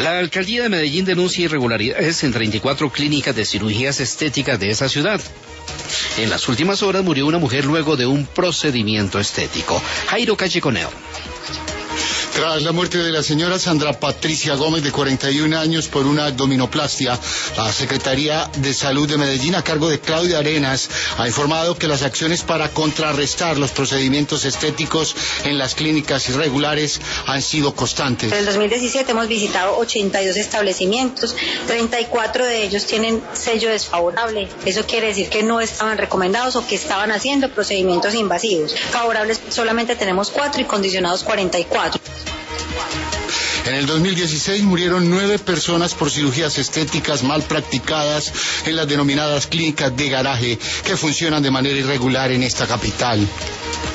La alcaldía de Medellín denuncia irregularidades en 34 clínicas de cirugías estéticas de esa ciudad. En las últimas horas murió una mujer luego de un procedimiento estético. Jairo Cacheconeo. Tras la muerte de la señora Sandra Patricia Gómez, de 41 años, por una abdominoplastia, la Secretaría de Salud de Medellín, a cargo de Claudia Arenas, ha informado que las acciones para contrarrestar los procedimientos estéticos en las clínicas irregulares han sido constantes. En el 2017 hemos visitado 82 establecimientos, 34 de ellos tienen sello desfavorable. Eso quiere decir que no estaban recomendados o que estaban haciendo procedimientos invasivos. Favorables solamente tenemos 4 y condicionados 44. En el 2016 murieron 9 personas por cirugías estéticas mal practicadas en las denominadas clínicas de garaje, que funcionan de manera irregular en esta capital.